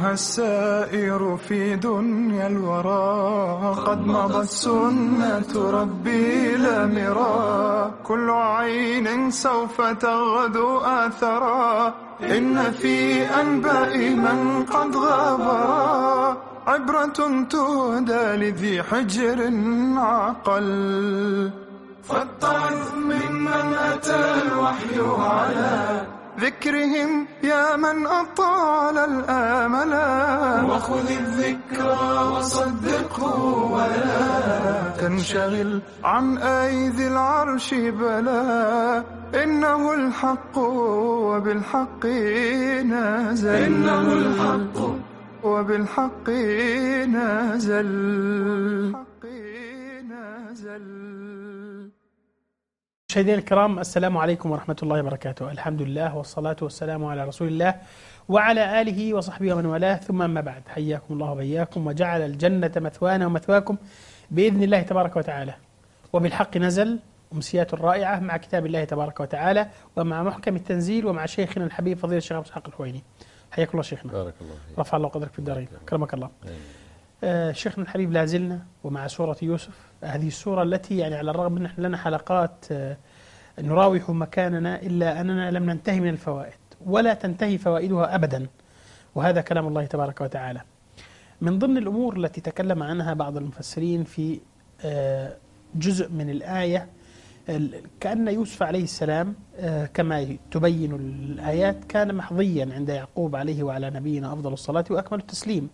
أيها السائر في دنيا الورى، قد مضت سنة ربي لا مرى، كل عين سوف تغدو آثرا، إن في أنباء من قد غابرا عبرة تهدى لذي حجر عقل. فاتعظ ممن أتى الوحي على ذكرهم يا من أطال الآملا، وخذ الذكرى وصدقه ولا تنشغل عن أيدي العرش بلا، إنه الحق وبالحق نازل، إنه الحق وبالحق نازل. مشاهدينا الكرام، السلام عليكم ورحمة الله وبركاته. الحمد لله والصلاة والسلام على رسول الله وعلى آله وصحبه ومن والاه، ثم أما بعد، حياكم الله وبياكم وجعل الجنة مثوانا ومثواكم بإذن الله تبارك وتعالى. وبالحق نزل أمسيات رائعة مع كتاب الله تبارك وتعالى ومع محكم التنزيل ومع شيخنا الحبيب فضيلة الشيخ أبو إسحاق الحويني. حياك الله شيخنا، بارك الله فيك، رفع الله قدرك في الدارين، كرمك الله. شيخنا الحبيب، لا زلنا ومع سورة يوسف، هذه السورة التي يعني على الرغم من أن لنا حلقات نراوح مكاننا إلا أننا لم ننتهي من الفوائد ولا تنتهي فوائدها أبدا، وهذا كلام الله تبارك وتعالى. من ضمن الأمور التي تكلم عنها بعض المفسرين في جزء من الآية، كأن يوسف عليه السلام كما تبين الآيات كان محظيا عند يعقوب عليه وعلى نبينا أفضل الصلاة وأكمل التسليم،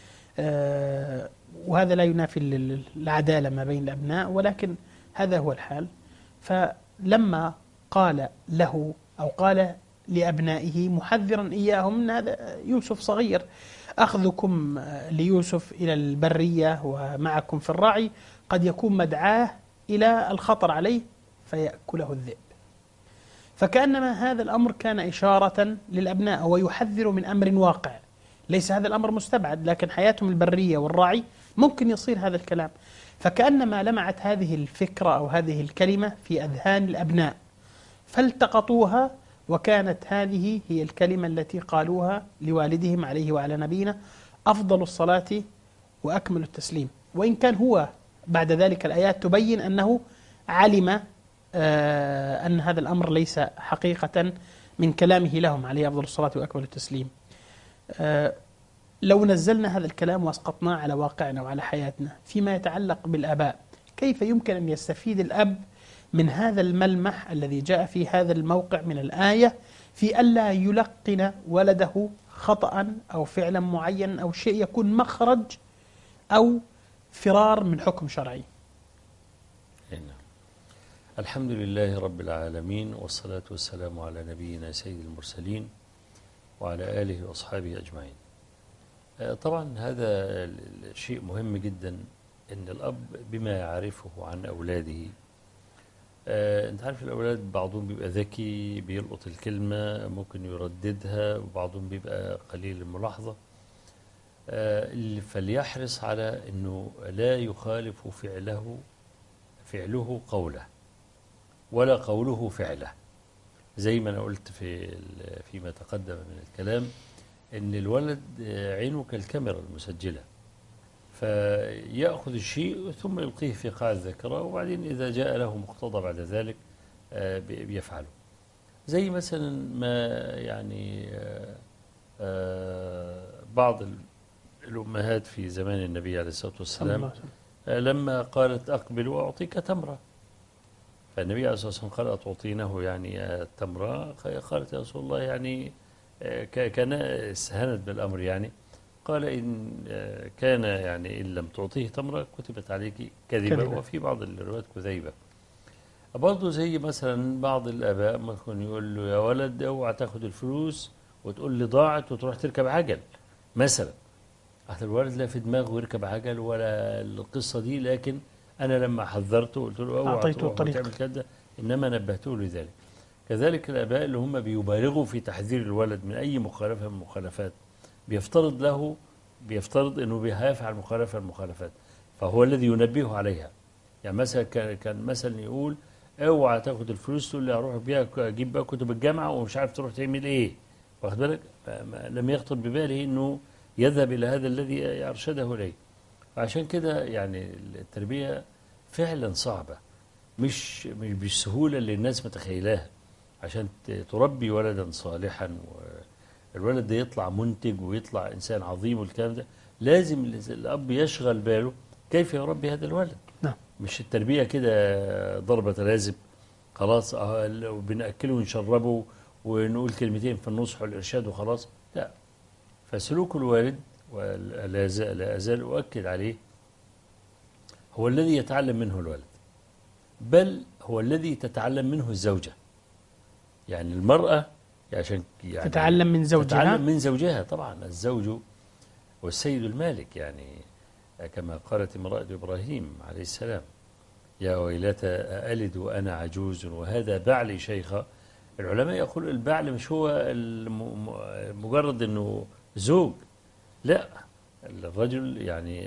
وهذا لا ينافي العدالة ما بين الأبناء، ولكن هذا هو الحال. فلما قال له أو قال لأبنائه محذرا إياهم أن هذا يوسف صغير، أخذكم ليوسف إلى البرية ومعكم في الرعي قد يكون مدعاه إلى الخطر عليه فيأكله الذئب، فكأنما هذا الأمر كان إشارة للأبناء ويحذر من أمر واقع. ليس هذا الأمر مستبعد، لكن حياتهم البرية والراعي ممكن يصير هذا الكلام. فكأنما لمعت هذه الفكرة أو هذه الكلمة في أذهان الأبناء فالتقطوها، وكانت هذه هي الكلمة التي قالوها لوالدهم عليه وعلى نبينا أفضل الصلاة وأكمل التسليم. وإن كان هو بعد ذلك الآيات تبين أنه علم أن هذا الأمر ليس حقيقة من كلامه لهم عليه أفضل الصلاة وأكمل التسليم. لو نزلنا هذا الكلام واسقطناه على واقعنا وعلى حياتنا فيما يتعلق بالآباء، كيف يمكن أن يستفيد الأب من هذا الملمح الذي جاء في هذا الموقع من الآية في ألا يلقن ولده خطأ أو فعلا معين أو شيء يكون مخرج أو فرار من حكم شرعي؟ الحمد لله رب العالمين، والصلاة والسلام على نبينا سيد المرسلين وعلى آله وأصحابه أجمعين. طبعا هذا شيء مهم جدا، أن الأب بما يعرفه عن أولاده. أنت عارف الأولاد بعضهم بيبقى ذكي بيلقط الكلمة ممكن يرددها، وبعضهم بيبقى قليل الملاحظة، فليحرص على أنه لا يخالف فعله قوله ولا قوله فعله. زي ما أنا قلت فيما تقدم من الكلام، أن الولد عينه كالكاميرا المسجلة، فيأخذ الشيء ثم يلقيه في قاع الذاكرة، وبعدين إذا جاء له مقتضى بعد ذلك بيفعله. زي مثلا ما يعني بعض الأمهات في زمان النبي عليه الصلاة والسلام لما قالت أقبل وأعطيك تمرة، فالنبي عليه الصلاة والسلام قال أتعطينه يعني التمرة؟ قالت يا رسول الله يعني كان استهانت بالأمر، يعني قال إن كان يعني إن لم تعطيه تمرة كتبت عليك كذبة، وفي بعض الروايات كذيبة. برضه زي مثلا بعض الآباء ممكن يقول له يا ولد اوعى تاخد الفلوس وتقول لي ضاعت وتروح تركب عجل مثلا. الولد لا في دماغه يركب عجل ولا القصة دي، لكن أنا لما حذرته قلت له اوعى تعمل كده، إنما نبهته لذلك. كذلك الآباء اللي هم بيبالغوا في تحذير الولد من أي مخالفة من المخالفات، بيفترض أنه هيفعل مخالفة من المخالفات، فهو الذي ينبهه عليها. يعني مثلا كان مثلا يقول اوعى تاخد الفلوس تقول لي هروح بيها اجيب بقى كتب الجامعه ومش عارف تروح تعمل ايه، واخد بالك؟ لم يخطر بباله انه يذهب إلى هذا الذي أرشده إليه. عشان كده يعني التربية فعلا صعبة، مش بالسهولة اللي الناس متخيلاها. عشان تربي ولدا صالحا والولد ده يطلع منتج ويطلع إنسان عظيم والكلام ده، لازم الأب يشغل باله كيف يربي هذا الولد. نعم. مش التربية كده ضربة لازم خلاص بنأكله ونشربه ونقول كلمتين في النصح والإرشاد وخلاص، لا. فسلوك الوالد، ولا أزال أؤكد عليه، هو الذي يتعلم منه الولد، بل هو الذي تتعلم منه الزوجة. يعني المرأة عشان يعني تتعلم من زوجها، تتعلم من زوجها. طبعا الزوج والسيد المالك، يعني كما قالت امرأة إبراهيم عليه السلام: يا ويلتى أألد وأنا عجوز وهذا بعلي شيخا. العلماء يقول البعل مش هو مجرد أنه زوج، لا، الرجل يعني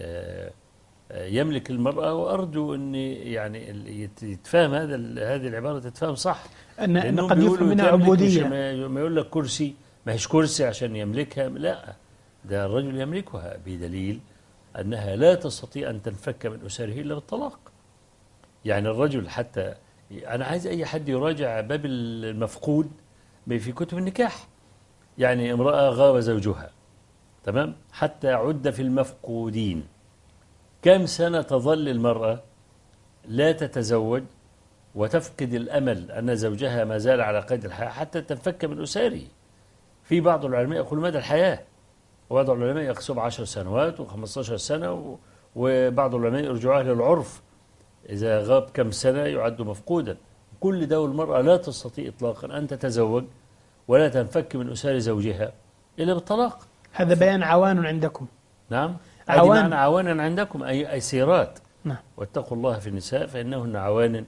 يملك المرأة. وأرجو أن يعني يتفهم هذه العبارة تتفهم صح، أن قد يفهم منها عبودية. ما يقول لك كرسي، ما هيش كرسي عشان يملكها، لا، ده الرجل يملكها بدليل أنها لا تستطيع أن تنفك من أسره إلا بالطلاق. يعني الرجل حتى، أنا عايز أي حد يراجع باب المفقود في كتب النكاح. يعني امرأة غاب زوجها، تمام، حتى عد في المفقودين، كم سنة تظل المرأة لا تتزوج وتفقد الأمل أن زوجها ما زال على قيد الحياة حتى تنفك من أسره؟ في بعض العلماء يقول مدى الحياة، وبعض العلماء يقسم 10 سنوات و15 سنة، وبعض العلماء يرجعوها للعرف، إذا غاب كم سنة يعد مفقودا. كل ده والمرأة لا تستطيع إطلاقا أن تتزوج ولا تنفك من أسر زوجها إلا بالطلاق. هذا بيان عوان عندكم. نعم، عوان. عوانا عندكم أي سيرات. نعم. واتقوا الله في النساء فإنهن عوان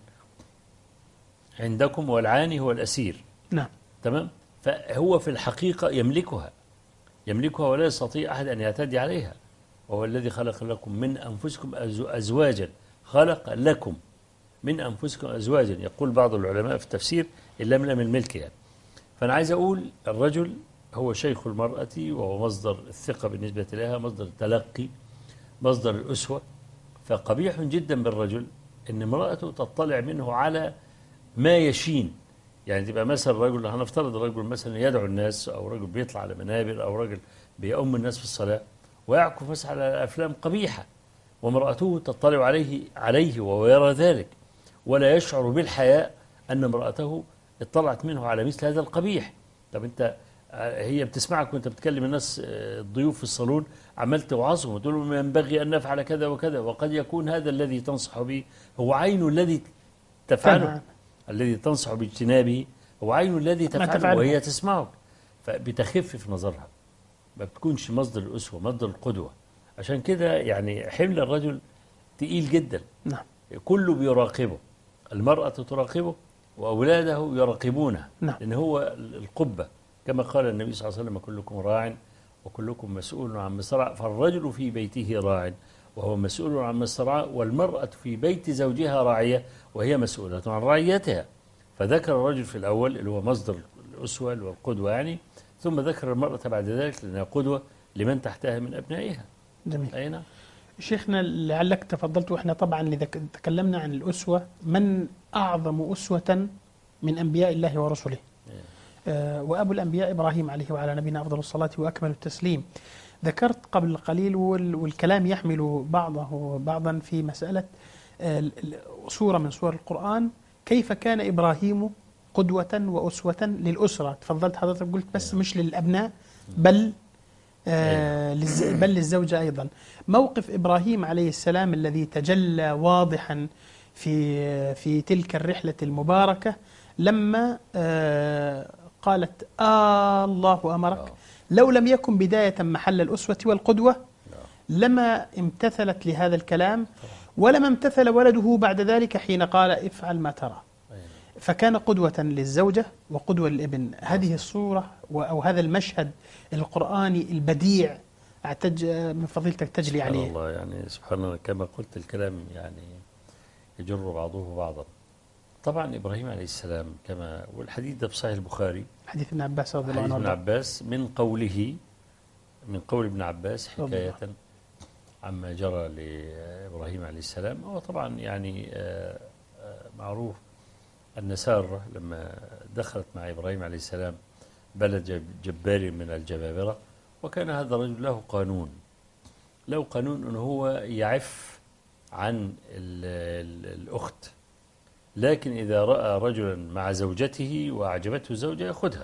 عندكم، والعاني هو الأسير. نعم. تمام. فهو في الحقيقة يملكها ولا يستطيع أحد أن يعتدي عليها. وهو الذي خلق لكم من أنفسكم أزواجا، خلق لكم من أنفسكم أزواجا، يقول بعض العلماء في التفسير إن لم الملك يعني. فأنا عايز أقول الرجل هو شيخ المرأة، وهو مصدر الثقة بالنسبة لها، مصدر التلقي، مصدر الأسوة. فقبيح جدا بالرجل أن امرأته تطلع منه على ما يشين. يعني تبقى مثلا رجل، هنفترض رجل مثلا يدعو الناس، أو رجل بيطلع على منابر، أو رجل بيؤم الناس في الصلاة، ويعكف مثلا على أفلام قبيحة، وامرأته تطلع عليه وهو يرى ذلك، ولا يشعر بالحياء أن امرأته اطلعت منه على مثل هذا القبيح. طب أنت، هي بتسمعك وأنت بتكلم الناس، الضيوف في الصالون، عمال توعظهم وتقول لهم ينبغي أن نفعل كذا وكذا، وقد يكون هذا الذي تنصح به هو عين الذي تفعله، الذي تنصح باجتنابه هو عين الذي تفعله وهي تسمعك، فبتخف في نظرها، ما بتكونش مصدر الأسوة، مصدر القدوة. عشان كده يعني حمل الرجل تقيل جدا. نعم. كله بيراقبه، المرأة تراقبه وأولاده يراقبونه. نعم. لأن هو القبة، كما قال النبي صلى الله عليه وسلم: كلكم راع وكلكم مسؤول عن مصرع. فالرجل في بيته راع وهو مسؤول عن مصرع، والمرأة في بيت زوجها راعية وهي مسؤولة عن رعيتها. فذكر الرجل في الأول اللي هو مصدر الأسوة والقدوة يعني، ثم ذكر المرأة بعد ذلك لأنها قدوة لمن تحتها من أبنائها. جميل. أي نعم. شيخنا لعلك تفضلت، وإحنا طبعا إذا تكلمنا عن الأسوة، من أعظم أسوة من أنبياء الله ورسله؟ وأبو الأنبياء إبراهيم عليه وعلى نبينا أفضل الصلاة وأكمل التسليم. ذكرت قبل قليل والكلام يحمل بعضا في مسألة سورة من سور القرآن، كيف كان إبراهيم قدوة وأسوة للأسرة. تفضلت حضرتك قلت بس مش للأبناء بل للزوجة أيضا. موقف إبراهيم عليه السلام الذي تجلى واضحا في تلك الرحلة المباركة لما قالت الله أمرك، لو لم يكن بداية محل الأسوة والقدوة لما امتثلت لهذا الكلام، ولما امتثل ولده بعد ذلك حين قال افعل ما ترى. فكان قدوة للزوجة وقدوة للابن. هذه الصورة أو هذا المشهد القرآني البديع أعتج من فضيلتك تجلي عليه. سبحان الله، يعني سبحان الله، كما قلت الكلام يعني يجر بعضه بعضا. طبعا إبراهيم عليه السلام والحديث ده في صحيح البخاري، حديث ابن عباس رضي الله عنه، ابن عباس من قوله من قول ابن عباس حكاية عما جرى لإبراهيم عليه السلام. هو طبعا يعني معروف أن سارة لما دخلت مع إبراهيم عليه السلام بلد جبار من الجبابرة، وكان هذا الرجل له قانون أنه هو يعف عن الأخت، لكن إذا رأى رجلا مع زوجته وأعجبته الزوجة يأخذها،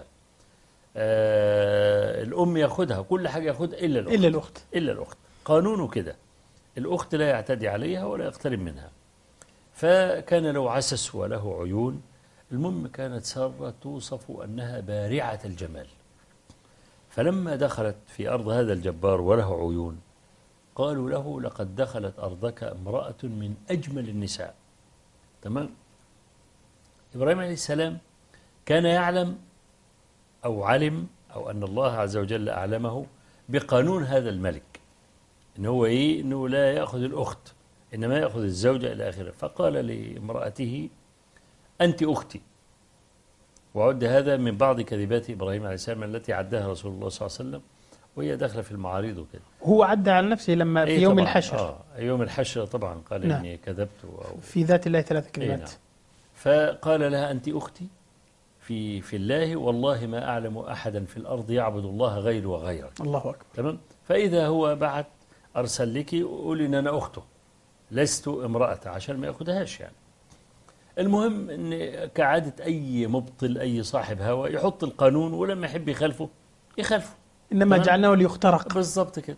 الأم يأخذها، كل حاجة يأخذها إلا الأخت. قانونه كده، الأخت لا يعتدي عليها ولا يقترب منها. فكان له عسس وله عيون. المهم كانت سارة توصف أنها بارعة الجمال، فلما دخلت في أرض هذا الجبار وله عيون قالوا له لقد دخلت أرضك امرأة من أجمل النساء. تمام. إبراهيم عليه السلام كان يعلم أو علم أو أن الله عز وجل أعلمه بقانون هذا الملك، إنه هو إنه لا يأخذ الأخت إنما يأخذ الزوجة إلى آخره. فقال لامرأته أنت أختي. وعد هذا من بعض كذبات إبراهيم عليه السلام التي عدها رسول الله صلى الله عليه وسلم وهي داخلة في المعارض وكده. هو عدى عن نفسه لما في يوم الحشر. يوم الحشر طبعا قال نعم. إني كذبت في ذات الله 3 كلمات. نعم. فقال لها أنت أختي في الله، والله ما أعلم أحدا في الأرض يعبد الله غير وغيرك. الله أكبر. تمام. فإذا هو بعت أرسل لك قولي إن أنا أخته لست امرأة عشان ما يأخذهاش يعني. المهم إن كعادة أي مبطل أي صاحب هوى يحط القانون ولما يحب يخالفه. إنما جعلناه ليخترق. بالضبط كده.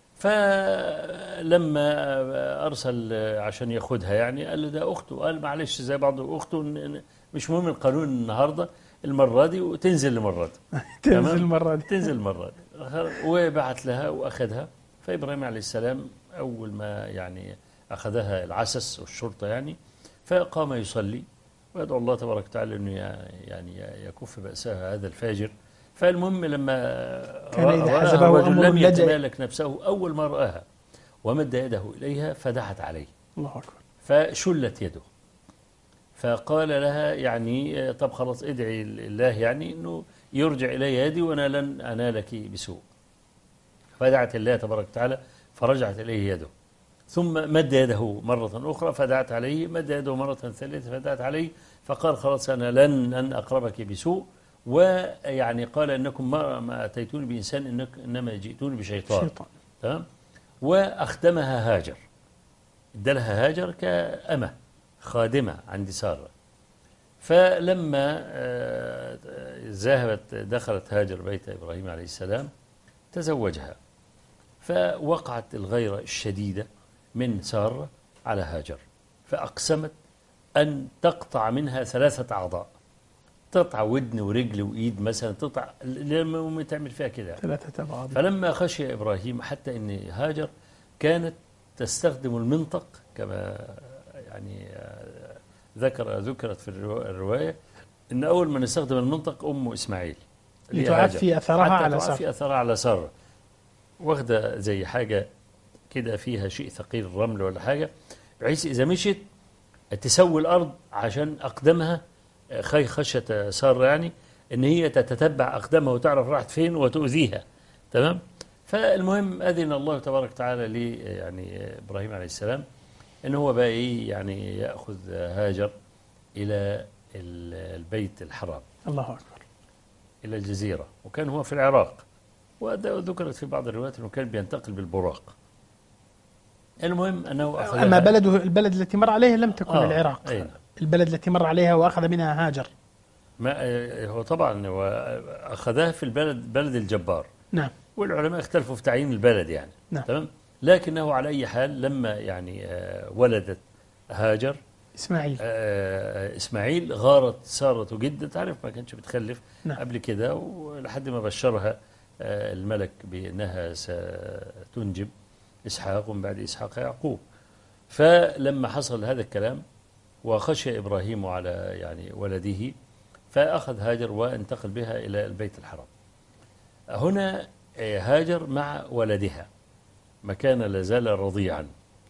فلما أرسل عشان يأخذها يعني قال له ده أخته، قال معلش زي بعض أخته مش مهم القانون النهاردة المرة دي وتنزل المرة دي. تنزل المرة دي. وبعت لها وأخذها. فإبراهيم عليه السلام أول ما يعني أخذها العسس والشرطة يعني فقام يصلي ويدعو الله تبارك وتعالى أنه يعني يكف بأسها هذا الفاجر. فالمهم لما كان إذا حزبه أمر لم يتمالك نفسه أول ما رآها ومد يده إليها فدعت عليه. الله أكبر. فشلت يده فقال لها يعني طب خلاص ادعي الله يعني أنه يرجع إلي يدي وأنا لن أنالك بسوء. فدعت الله تبارك وتعالى فرجعت إليه يده، ثم مد يده مرة أخرى فدعت عليه، مد يده مرة ثالثة فدعت عليه، فقال خلاص أنا لن أقربك بسوء. ويعني قال إنكم ما أتيتوني بإنسان إنما جئتوني بشيطان. تمام. وأخدمها هاجر، ادالها هاجر كأمة خادمة عند سارة. فلما ذهبت دخلت هاجر بيت إبراهيم عليه السلام تزوجها، فوقعت الغيرة الشديدة من سارة على هاجر، فأقسمت أن تقطع منها 3 أعضاء، تقطع ودن ورجل وإيد مثلا، تقطع لما تعمل فيها كده 3 أبعاد. فلما خشي إبراهيم حتى أن هاجر كانت تستخدم المنطق كما يعني ذكرت في الرواية أن أول من استخدم المنطق أم إسماعيل لتعفي أثرها على سارة، واخدة زي حاجة كده فيها شيء ثقيل رمل ولا حاجة بحيث إذا مشت تسوي الأرض عشان أقدمها خشية سارة يعني إن هي تتتبع أقدامها وتعرف راحت فين وتؤذيها. تمام. فالمهم أذن الله تبارك وتعالى لي يعني إبراهيم عليه السلام إن هو بقى إيه يعني يأخذ هاجر إلى البيت الحرام. الله أكبر. إلى الجزيرة، وكان هو في العراق، وذكرت في بعض الروايات أنه كان بينتقل بالبراق. المهم أنه أخذ أما البلد التي مر عليها لم تكن العراق. البلد التي مر عليها وأخذ منها هاجر ما هو طبعا أخذها في بلد الجبار. نعم. والعلماء اختلفوا في تعيين البلد يعني. نعم. تمام. لكنه على أي حال لما يعني ولدت هاجر إسماعيل غارت سارة جدا، تعرف ما كانش بتخلف. نعم. قبل كده ولحد ما بشرها الملك بأنها ستنجب إسحاق ومن بعد إسحاق يعقوب. فلما حصل هذا الكلام وخشي إبراهيم على يعني ولده فأخذ هاجر وانتقل بها إلى البيت الحرام. هنا هاجر مع ولدها ما كان لازال رضيعا،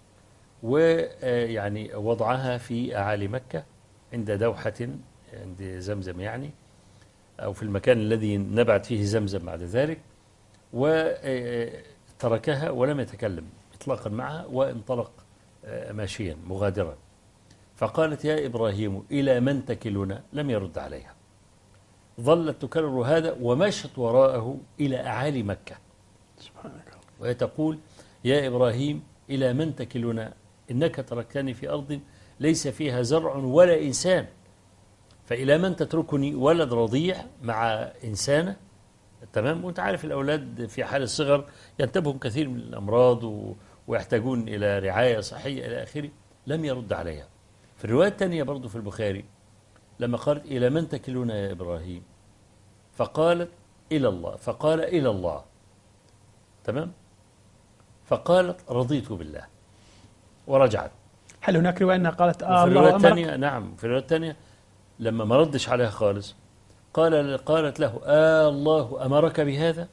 ويعني وضعها في أعالي مكة عند دوحة عند زمزم يعني، أو في المكان الذي نبعت فيه زمزم بعد ذلك. وتركها ولم يتكلم إطلاقا معها، وانطلق ماشيا مغادرا. فقالت: يا إبراهيم إلى من تكلنا؟ لم يرد عليها. ظلت تكرر هذا ومشت وراءه إلى أعالي مكة، وهي تقول: يا إبراهيم إلى من تكلنا؟ إنك تركتني في أرض ليس فيها زرع ولا إنسان، فإلى من تتركني ولد رضيع مع إنسانة؟ تمام. وانت عارف الأولاد في حال الصغر ينتابهم كثير من الأمراض ويحتاجون إلى رعاية صحية إلى آخره. لم يرد عليها. في الرواية الثانية برضو في البخاري لما قالت: إلى من تكلنا يا إبراهيم؟ فقالت: إلى الله. فقال: إلى الله. تمام. فقالت: رضيت بالله، ورجعت. هل هناك رواية أنها قالت في الله الرواية أمرك؟ الثانية، نعم، في الرواية الثانية لما ما ردش عليها خالص قالت له: الله أمرك بهذا؟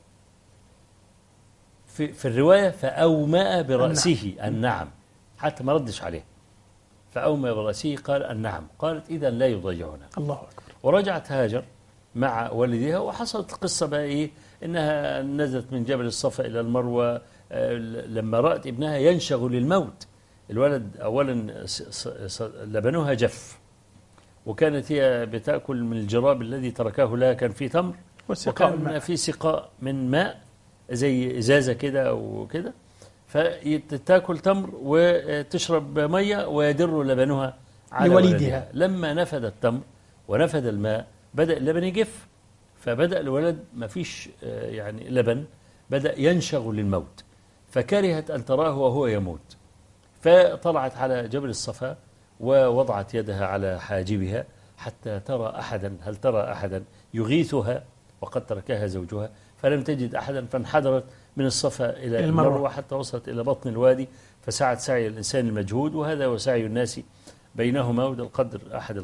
في الرواية فأومأ برأسه النعم، حتى ما ردش عليه، فأومأ برأسه قال النعم. قالت: إذا لا يضيعنا. الله أكبر. ورجعت هاجر مع والدها، وحصلت القصة بقى إيه؟ إنها نزلت من جبل الصفا إلى المروة لما رأت ابنها ينشغل الموت. الولد أولا لبنها جف، وكانت هي بتأكل من الجراب الذي تركه لها، كان فيه تمر وكان في سقاء من ماء زي إزازة كده وكده، فتاكل تمر وتشرب مية ويدر لبنها على ولدها. لما نفد التمر ونفد الماء بدأ اللبن يجف، فبدأ الولد ما فيش يعني لبن، بدأ ينشغل الموت، فكرهت أن تراه وهو يموت، فطلعت على جبل الصفا ووضعت يدها على حاجبها حتى ترى أحدا، هل ترى أحدا يغيثها، وقد تركها زوجها، فلم تجد أحدا، فانحدرت من الصفا إلى المروة حتى وصلت إلى بطن الوادي، فسعت سعي الإنسان المجهود، وهذا هو سعي الناس بينهما. وده القدر أحد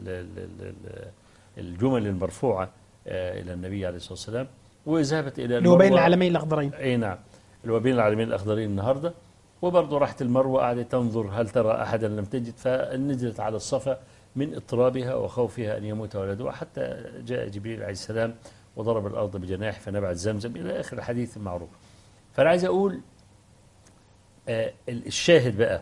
الجمل المرفوعة إلى النبي عليه الصلاة والسلام. وذهبت إلى المروة بين العالمين الأخضرين. أي نعم، اللي هو بين العالمين الأخضرين النهاردة. وبرضه راحت المروة قعدت تنظر هل ترى أحدا، لم تجد، فنزلت على الصفا من اضطرابها وخوفها أن يموت ولدها، حتى جاء جبريل عليه السلام وضرب الأرض بجناح فنبعت زمزم إلى آخر الحديث المعروف. فأنا عايز أقول الشاهد بقى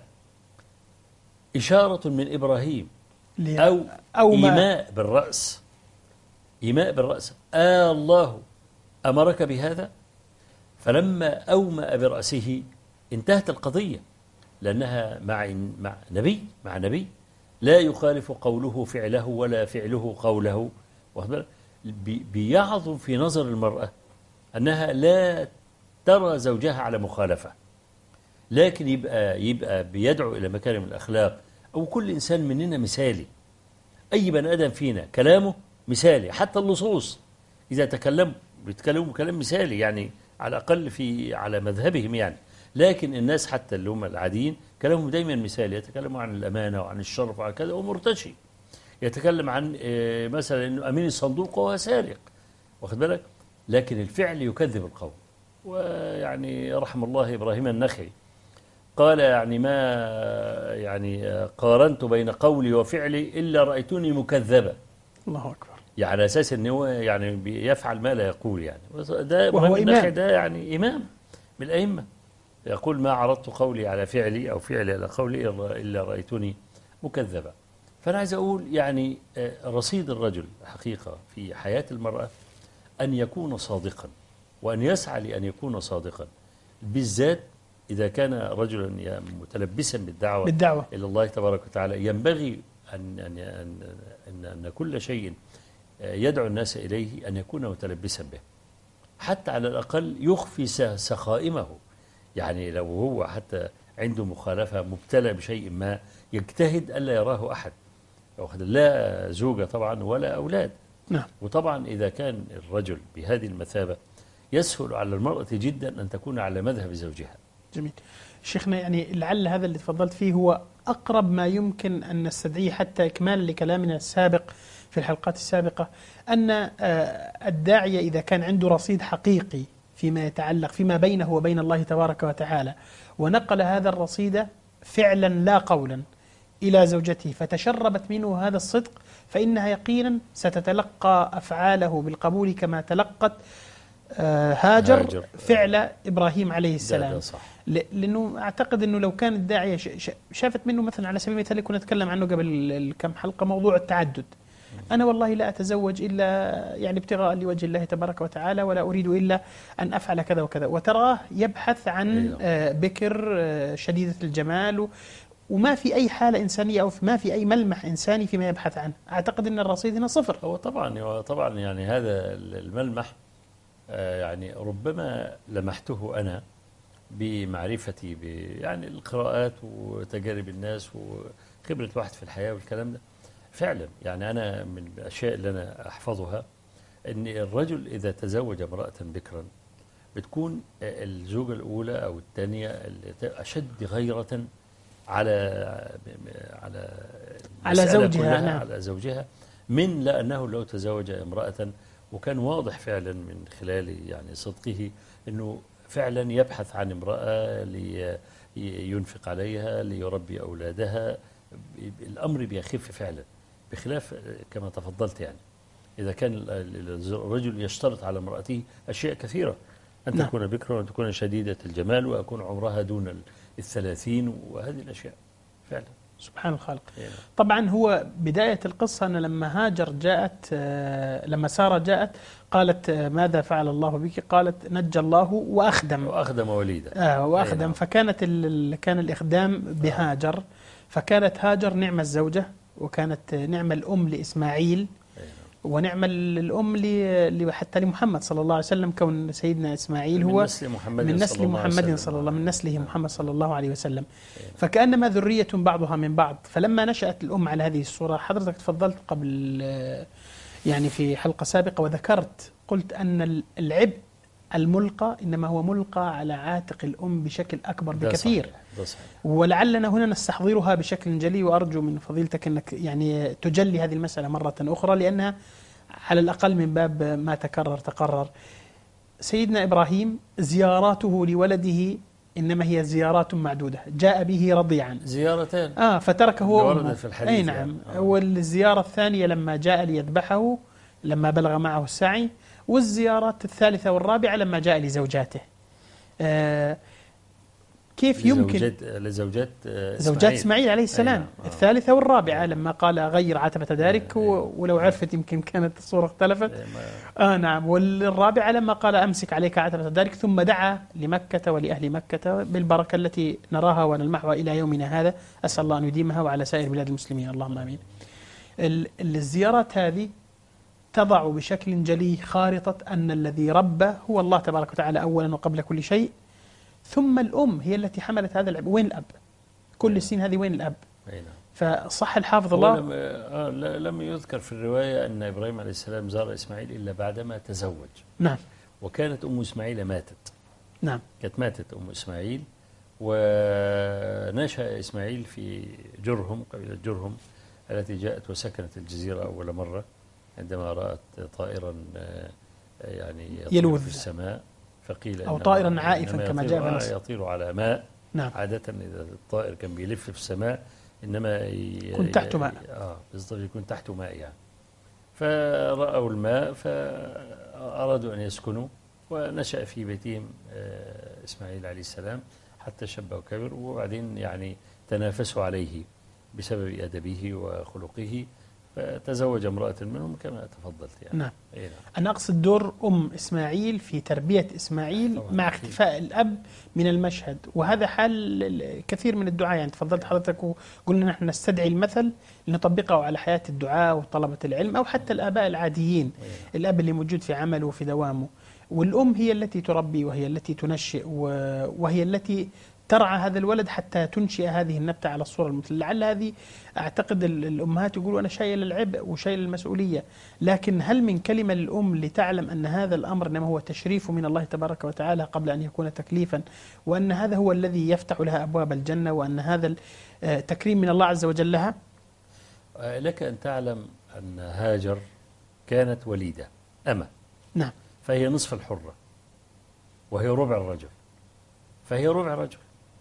إشارة من إبراهيم أو إيماء بالرأس، إيماء بالرأس. الله أمرك بهذا؟ فلما أومأ برأسه انتهت القضية، لأنها مع نبي لا يخالف قوله فعله ولا فعله قوله. بيعظم في نظر المرأة أنها لا ترى زوجها على مخالفة، لكن يبقى بيدعو إلى مكارم الأخلاق. أو كل إنسان مننا مثالي، أي بني آدم فينا كلامه مثالي، حتى اللصوص إذا بيتكلموا كلام مثالي، يعني على الأقل على مذهبهم يعني. لكن الناس حتى اللي هم العاديين كلامهم دايما مثالي، يتكلموا عن الأمانة وعن الشرف وعن كذا ومرتشي، يتكلم عن مثلا أنه أمين الصندوق وهو سارق، واخد بالك، لكن الفعل يكذب القول. ويعني رحم الله إبراهيم النخعي قال يعني ما يعني قارنت بين قولي وفعلي إلا رأيتني مكذبا. الله أكبر. يعني على أساس أنه هو يعني بيفعل ما لا يقول، يعني ده وهو إمام، ده يعني إمام من الأئمة، يقول ما عرضت قولي على فعلي أو فعلي على قولي إلا رأيتني مكذبا. فأنا عايز أقول يعني رصيد الرجل حقيقة في حياة المرأة أن يكون صادقا، وأن يسعى لأن يكون صادقا، بالذات إذا كان رجلا متلبسا بالدعوة إلى الله تبارك وتعالى. ينبغي أن كل شيء يدعو الناس إليه أن يكون متلبسا به، حتى على الأقل يخفي سخائمه. يعني لو هو حتى عنده مخالفة مبتلى بشيء ما يجتهد ألا يراه أحد، لا زوجة طبعا ولا أولاد. نعم. وطبعا إذا كان الرجل بهذه المثابة يسهل على المرأة جدا أن تكون على مذهب زوجها. جميل. شيخنا، يعني لعل هذا اللي تفضلت فيه هو أقرب ما يمكن أن نستدعيه حتى إكمالا لكلامنا السابق في الحلقات السابقة، أن الداعية إذا كان عنده رصيد حقيقي فيما يتعلق فيما بينه وبين الله تبارك وتعالى، ونقل هذا الرصيد فعلا لا قولا إلى زوجته فتشربت منه هذا الصدق، فإنها يقينا ستتلقى أفعاله بالقبول كما تلقت هاجر فعل إبراهيم عليه السلام. ده صح. لأنه أعتقد أنه لو كانت الداعية شافت منه مثلا، على سبيل المثال كنا نتكلم عنه قبل كم حلقة، موضوع التعدد. أنا والله لا أتزوج إلا يعني ابتغاء لوجه الله تبارك وتعالى، ولا أريد إلا أن أفعل كذا وكذا، وتراه يبحث عن بكر شديدة الجمال، وما في أي حالة إنسانية أو ما في أي ملمح إنساني فيما يبحث عنه. أعتقد أن الرصيد هنا صفر. هو طبعا يعني هذا الملمح يعني ربما لمحته أنا بمعرفتي يعني القراءات وتجارب الناس وخبرة الواحد في الحياة والكلام ده. فعلا يعني أنا من الأشياء اللي أنا أحفظها أن الرجل إذا تزوج امرأة بكرا بتكون الزوجة الأولى أو الثانية أشد غيرة على زوجها. نعم. على زوجها من لأنه لو تزوج امرأة. وكان واضح فعلا من خلال يعني صدقه أنه فعلا يبحث عن امرأة لينفق عليها ليربي أولادها. الأمر بيخف فعلا، بخلاف كما تفضلت يعني إذا كان الرجل يشترط على امرأته أشياء كثيرة، أن تكون بكرا وأن تكون شديدة الجمال وأكون عمرها دون 30 وهذه الأشياء فعلا. سبحان الخالق. طبعا هو بداية القصة أن لما هاجر جاءت، لما سارة جاءت قالت ماذا فعل الله بك؟ قالت نجى الله وأخدم وليدا. وأخدم. فكانت كان الإخدام بهاجر، فكانت هاجر نعم الزوجة، وكانت نعم الأم لإسماعيل، ونعم الأم حتى لمحمد صلى الله عليه وسلم، كون سيدنا إسماعيل هو من نسل محمد صلى الله، من نسله محمد صلى الله عليه وسلم. فكأنما ذرية بعضها من بعض. فلما نشأت الأم على هذه الصورة، حضرتك تفضلت قبل يعني في حلقة سابقة وذكرت، قلت أن العبء الملقى إنما هو ملقى على عاتق الأم بشكل أكبر بكثير. ده صحيح. ولعلنا هنا نستحضرها بشكل جلي، وأرجو من فضيلتك أنك يعني تجلي هذه المسألة مرة أخرى، لأنها على الأقل من باب ما تقرر. سيدنا إبراهيم زياراته لولده إنما هي زيارات معدودة، جاء به رضيعا، زيارتين فتركه ورد في الحديث. أي نعم. والزيارة الثانية لما جاء ليذبحه لما بلغ معه السعي، والزيارات الثالثة والرابعة لما جاء لزوجاته. كيف يمكن لزوجات إسماعيل عليه السلام. الثالثة والرابعة لما قال غير عتبة دارك، ولو عرفت يمكن كانت الصورة اختلفت. نعم. والرابعة لما قال أمسك عليك عتبة دارك، ثم دعا لمكة ولأهل مكة بالبركة التي نراها ونلمحها إلى يومنا هذا. أسأل الله أن يديمها وعلى سائر بلاد المسلمين، اللهم آمين. الزيارات هذه تضع بشكل جلي خارطة أن الذي ربى هو الله تبارك وتعالى أولا وقبل كل شيء، ثم الأم هي التي حملت هذا العبء. وين الأب؟ كل السنين هذه وين الأب؟ فصح الحافظ الله لم يذكر في الرواية أن إبراهيم عليه السلام زار إسماعيل إلا بعدما تزوج. نعم. وكانت أم إسماعيل ماتت. نعم. كانت ماتت أم إسماعيل، ونشأ إسماعيل في جرهم، قبيلة جرهم التي جاءت وسكنت الجزيرة أول مرة عندما رأت طائرا يعني يطير في السماء، فقيل أو طائرا عائفا كما جاء في النص، يطير على ماء. نعم. عادة إذا الطائر كان بيلف في السماء إنما يكون تحته ماء. بالضبط، يكون تحته ماء يعني. فرأوا الماء فأرادوا أن يسكنوا، ونشأ في بيتهم إسماعيل عليه السلام حتى شب وكبر، وبعدين يعني تنافسوا عليه بسبب أدبه وخلقه، فتزوج امرأة منهم كما تفضلت يعني. نعم. أنا أقصد دور أم إسماعيل في تربية إسماعيل مع اختفاء الأب من المشهد، وهذا حال كثير من الدعاء. يعني تفضلت حضرتك وقلنا نحن نستدعي المثل لنطبقه على حياة الدعاء وطلبة العلم أو حتى الآباء العاديين. الأب اللي موجود في عمله وفي دوامه، والأم هي التي تربي وهي التي تنشئ وهي التي ترعى هذا الولد حتى تنشئ هذه النبتة على الصورة المثلى. لعل هذه أعتقد الأمهات يقولوا أنا شايل العبء وشايل المسؤولية، لكن هل من كلمة للأم لتعلم أن هذا الأمر إنما هو تشريف من الله تبارك وتعالى قبل أن يكون تكليفا، وأن هذا هو الذي يفتح لها أبواب الجنة، وأن هذا تكريم من الله عز وجل لها؟ لك أن تعلم أن هاجر كانت وليدة أمة. نعم. فهي نصف الحرة وهي ربع الرجل، فهي ربع الرجل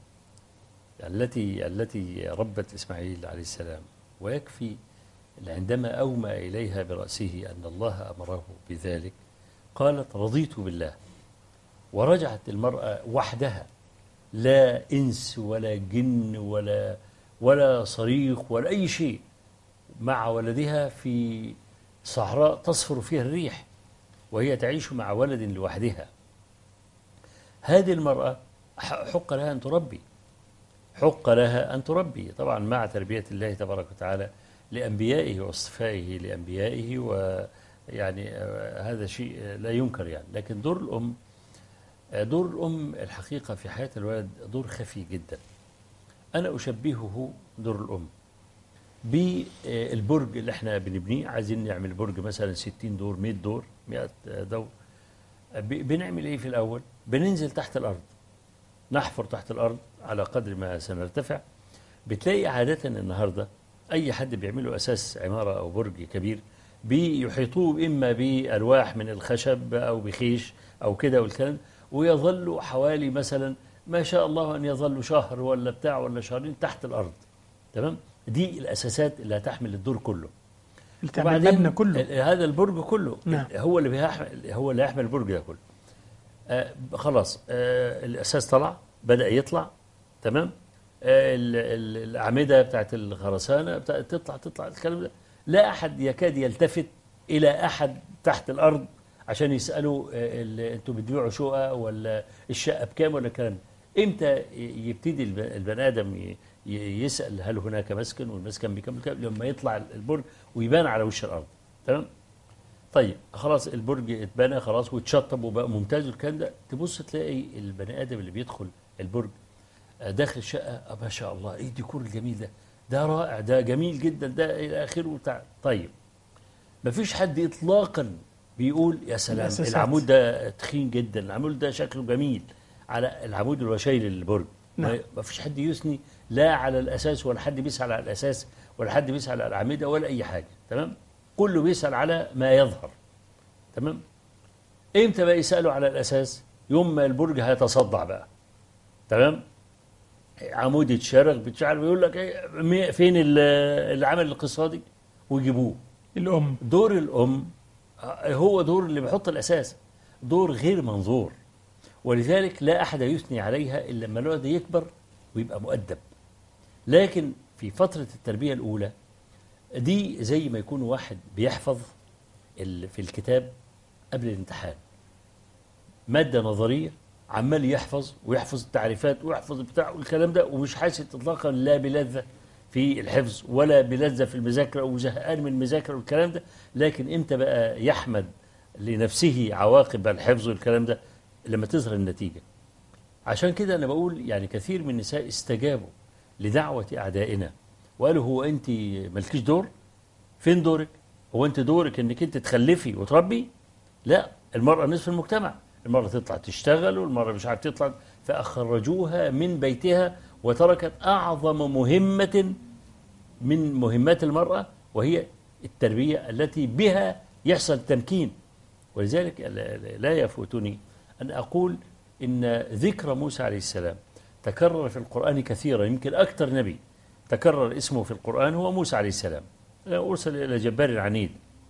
التي ربت إسماعيل عليه السلام. ويكفي عندما أومى إليها برأسه أن الله أمره بذلك، قالت رضيت بالله، ورجعت المرأة وحدها، لا إنس ولا جن ولا صريخ ولا أي شيء، مع ولدها في صحراء تصفر فيها الريح، وهي تعيش مع ولد لوحدها. هذه المرأة حق لها أن تربي، حق لها أن تربي طبعا مع تربية الله تبارك وتعالى لأنبيائه واصطفائه لأنبيائه، ويعني هذا شيء لا ينكر يعني. لكن دور الأم الحقيقة في حياة الولد دور خفي جدا. أنا أشبهه دور الأم بالبرج اللي احنا بنبنيه، عايزين نعمل برج مثلا 60 دور 100 دور 100 دور. بنعمل ايه في الأول؟ بننزل تحت الأرض، نحفر تحت الأرض على قدر ما سنرتفع. بتلاقي عادة النهاردة أي حد بيعمله أساس عمارة أو برج كبير بيحيطوه إما بألواح من الخشب أو بخيش أو كده والكلام، ويظل حوالي مثلا ما شاء الله أن يظل شهر ولا بتاع ولا شهرين تحت الأرض. تمام؟ دي الأساسات اللي هتحمل الدور كله، المبنى كله، هذا البرج كله. نعم. هو اللي هيحمل البرج ده كله. خلاص الأساس طلع، بدأ يطلع. تمام؟ الأعمدة بتاعت الخرسانة تطلع الكلام ده. لا أحد يكاد يلتفت إلى أحد تحت الأرض عشان يسألوا أنتوا بتبيعوا شقة ولا الشقة بكام ولا الكلام ده. إمتى يبتدي البني آدم يسأل هل هناك مسكن والمسكن بكم؟ لما يطلع البرج ويبان على وش الأرض. تمام؟ طيب خلاص البرج اتبنى خلاص واتشطب وبقى ممتاز والكلام ده. تبص تلاقي البني آدم اللي بيدخل البرج داخل الشقة ما شاء الله ايه الديكور الجميل ده رائع، ده جميل جدا، ده الى اخره وبتاع. طيب ما فيش حد اطلاقا بيقول يا سلام العمود ده تخين جدا، العمود ده شكله جميل على العمود اللي هو شايل البرج. نعم. ما فيش حد يثني لا على الاساس ولا حد بيسأل على الاساس ولا حد بيسأل على الاعمده ولا اي حاجه. تمام؟ كله بيسأل على ما يظهر. تمام؟ امتى بقى يسألوا على الاساس؟ يوم ما البرج هيتصدع بقى. تمام؟ عمود يتشرخ بتشعر بيقول لك ايه فين العمل الاقتصادي ويجيبوه. دور الأم هو دور اللي بيحط الأساس، دور غير منظور، ولذلك لا أحد يثني عليها إلا لما الولد يكبر ويبقى مؤدب. لكن في فترة التربية الأولى دي زي ما يكون واحد بيحفظ في الكتاب قبل الامتحان مادة نظرية، عمال يحفظ ويحفظ التعريفات ويحفظ بتاع والكلام ده، ومش حاسس اطلاقا لا بلذة في الحفظ ولا بلذة في المذاكرة وزهقان من المذاكرة والكلام ده. لكن امتى بقى يحمد لنفسه عواقب الحفظ والكلام ده؟ لما تظهر النتيجة. عشان كده أنا بقول يعني كثير من النساء استجابوا لدعوة أعدائنا وقالوا هو أنت مالكيش دور؟ فين دورك؟ هو أنت دورك أنك أنت تخلفي وتربي؟ لا، المرأة نصف المجتمع، المرأة تطلع تشتغل والمرأة مش عارف تطلع، فأخرجوها من بيتها وتركت أعظم مهمة من مهمات المرأة، وهي التربية التي بها يحصل التمكين. ولذلك لا يفوتني أن أقول إن ذكر موسى عليه السلام تكرر في القرآن كثيرا، يمكن أكثر نبي تكرر اسمه في القرآن هو موسى عليه السلام، أرسل إلى جبار عنيد.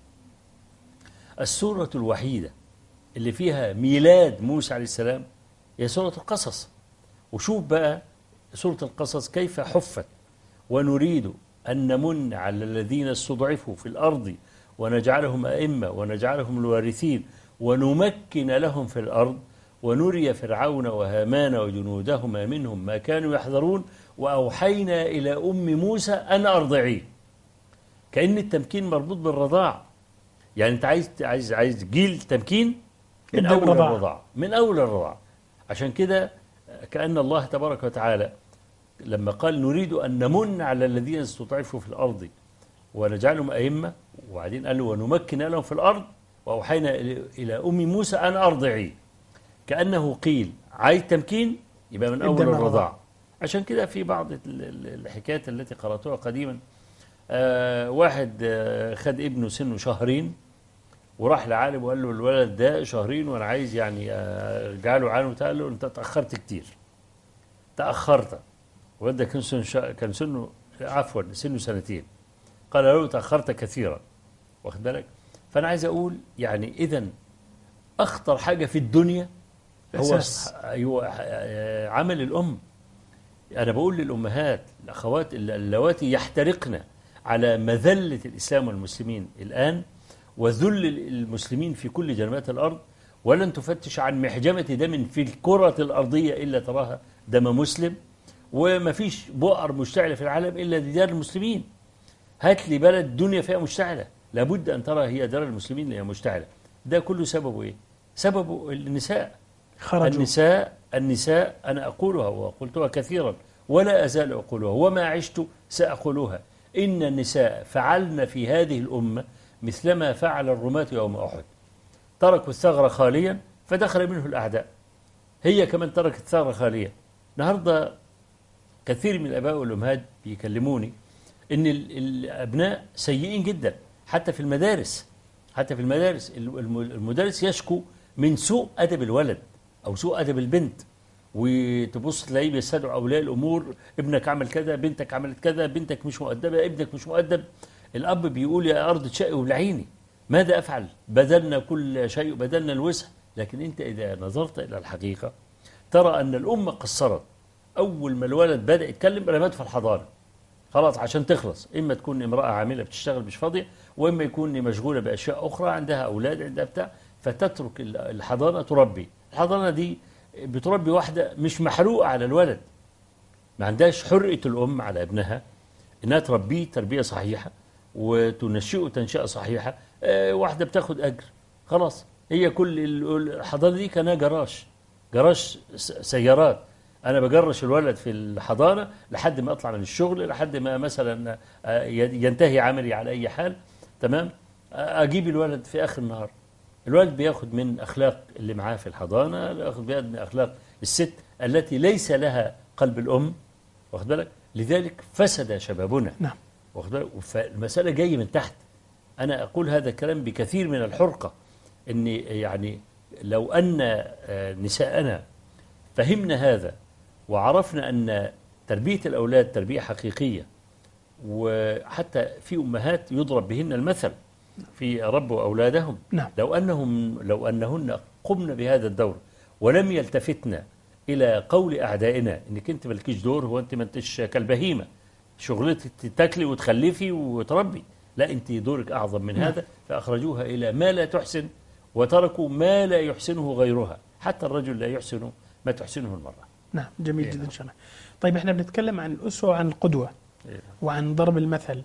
السورة الوحيدة اللي فيها ميلاد موسى عليه السلام هي سورة القصص. وشوف بقى سورة القصص كيف حفت: ونريد أن نمن على الذين استضعفوا في الأرض ونجعلهم أئمة ونجعلهم الوارثين ونمكن لهم في الأرض ونري فرعون وهامان وجنودهما منهم ما كانوا يحذرون وأوحينا إلى أم موسى أن أرضعيه. كأن التمكين مربوط بالرضاع، يعني أنت عايز جيل تمكين من أول الرضاع، من أول الرضاع. عشان كده كأن الله تبارك وتعالى لما قال نريد أن نمن على الذين استضعفوا في الأرض ونجعلهم أئمة، وبعدين قال ونمكن لهم في الأرض وأوحينا إلى أم موسى أن أرضعيه، كأنه قيل عايز تمكين يبقى من أول الرضاع. عشان كده في بعض الحكايات التي قرأتها قديما، واحد خد ابنه سنه شهرين وراح لعالم وقال له الولد ده شهرين وأنا عايز يعني أرجعله عالم، قال له أنت تأخرت كتير، تأخرت. الولد ده كان سنه عفوا سنه سنتين، قال له تأخرت كثيرا، واخد بالك؟ فأنا عايز أقول يعني إذن أخطر حاجة في الدنيا هو أساس. عمل الأم. أنا بقول للأمهات الأخوات اللواتي يحترقن على مذلة الإسلام والمسلمين الآن وذل المسلمين في كل جنبات الأرض، ولن تفتش عن محجمة دم في الكرة الأرضية إلا تراها دم مسلم، وما فيش بؤر مشتعلة في العالم إلا ديار المسلمين. هات لي بلد دنيا فيها مشتعلة، لابد أن ترى هي دار المسلمين اللي هي مشتعلة. ده كله سببه إيه؟ سببه النساء. خرجوا. النساء أنا أقولها وقلتها كثيرا ولا أزال أقولها وما عشت سأقولها، إن النساء فعلن في هذه الأمة مثلما فعل الرماة يوم أحد. تركوا الثغر خاليا فدخل منه الأعداء. هي كمان تركت الثغر خاليا. النهاردة كثير من الآباء والأمهات بيكلموني إن الأبناء سيئين جدا حتى في المدارس. المدرس يشكو من سوء أدب الولد أو سوء أدب البنت، وتبص تلاقيه بيستدعوا أولياء الأمور، ابنك عمل كذا، بنتك عملت كذا، بنتك مش مؤدبة، ابنك مش مؤدب. الأب بيقول يا أرض تشقي وبلعيني، ماذا أفعل؟ بذلنا كل شيء، بذلنا الوسع. لكن أنت إذا نظرت إلى الحقيقة ترى أن الأمة قصرت. أول ما الولد بدأ يتكلم رمته في الحضانة خلاص عشان تخلص. إما تكون امرأة عاملة بتشتغل مش فاضية، وإما يكون مشغولة بأشياء أخرى، عندها أولاد عندها بتاع، فتترك الحضانة تربي. الحضانة دي بتربي واحدة مش محروقة على الولد، ما عندهاش حرية الأم على ابنها إنها تربيه تربية صحيحة وتنشئه تنشئة صحيحة. واحدة بتاخد أجر خلاص. هي كل الحضانة دي كانها جراج سيارات. أنا بجرش الولد في الحضانة لحد ما أطلع من الشغل، لحد ما مثلا ينتهي عملي على أي حال، تمام. أجيب الولد في آخر النهار. الولد بياخد من أخلاق اللي معاه في الحضانة، بياخد من أخلاق الست التي ليس لها قلب الأم، واخد بالك. لذلك فسد شبابنا. نعم. واخد بالك. فالمسألة جاية من تحت. أنا أقول هذا الكلام بكثير من الحرقة، إن يعني لو أن نساءنا فهمنا هذا وعرفنا أن تربية الأولاد تربية حقيقية، وحتى في أمهات يضرب بهن المثل في ربوا أولادهم. نعم. لو أنهن قمن بهذا الدور ولم يلتفتن إلى قول أعدائنا إنك أنت مالكيش دور، هو أنت ما أنتش كالبهيمة شغلتك تاكلي وتخلفي وتربي، لا أنت دورك أعظم من هذا. فأخرجوها إلى ما لا تحسن وتركوا ما لا يحسنه غيرها. حتى الرجل لا يحسن ما تحسنه المرأة. نعم جميل جدا إن شاء الله. طيب احنا بنتكلم عن الأسوة وعن القدوة وعن ضرب المثل،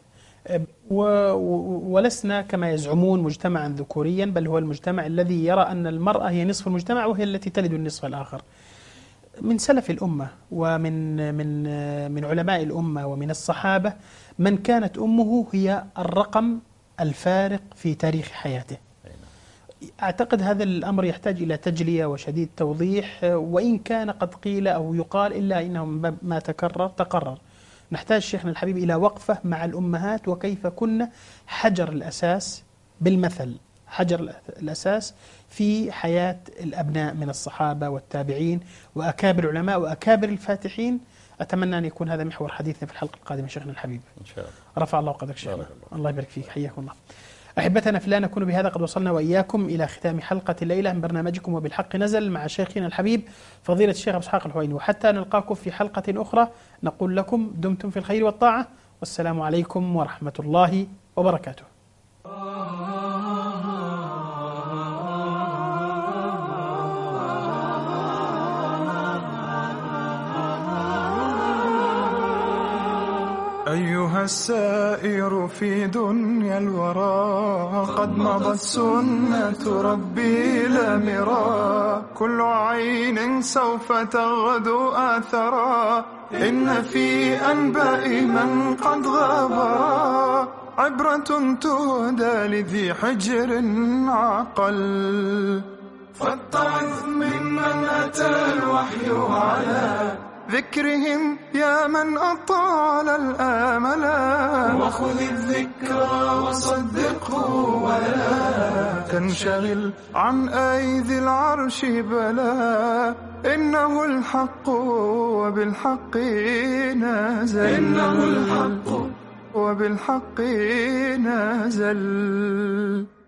ولسنا كما يزعمون مجتمعا ذكوريا، بل هو المجتمع الذي يرى أن المرأة هي نصف المجتمع وهي التي تلد النصف الآخر. من سلف الأمة ومن علماء الأمة ومن الصحابة من كانت أمه هي الرقم الفارق في تاريخ حياته. أعتقد هذا الأمر يحتاج إلى تجلية وشديد توضيح، وإن كان قد قيل أو يقال إلا إنه ما تقرر. نحتاج شيخنا الحبيب إلى وقفة مع الأمهات وكيف كنا حجر الأساس بالمثل، حجر الأساس في حياة الأبناء من الصحابة والتابعين وأكابر العلماء وأكابر الفاتحين. أتمنى أن يكون هذا محور حديثنا في الحلقة القادمة شيخنا الحبيب إن شاء الله. رفع الله قدرك شيخنا. الله يبارك فيك، حياكم الله. أحبتنا في الله، نكون بهذا قد وصلنا وإياكم إلى ختام حلقة الليلة من برنامجكم وبالحق نزل مع شيخنا الحبيب فضيلة الشيخ أبو إسحاق الحويني. وحتى نلقاكم في حلقة أخرى نقول لكم دمتم في الخير والطاعة، والسلام عليكم ورحمة الله وبركاته. أيها السائر في دنيا الورى قد مضت سنة ربي لا مرى، كل عين سوف تغدو آثرا، إن في أنباء من قد غابرا عبرة تهدى لذي حجر عقل. فاتعظ ممن أتى الوحي على ذكرهم يا من أطال الآملا، وخذ الذكرى وصدقه ولا تنشغل عن أيدي العرش بلا، إنه الحق وبالحق نازل، إنه الحق وبالحق نازل.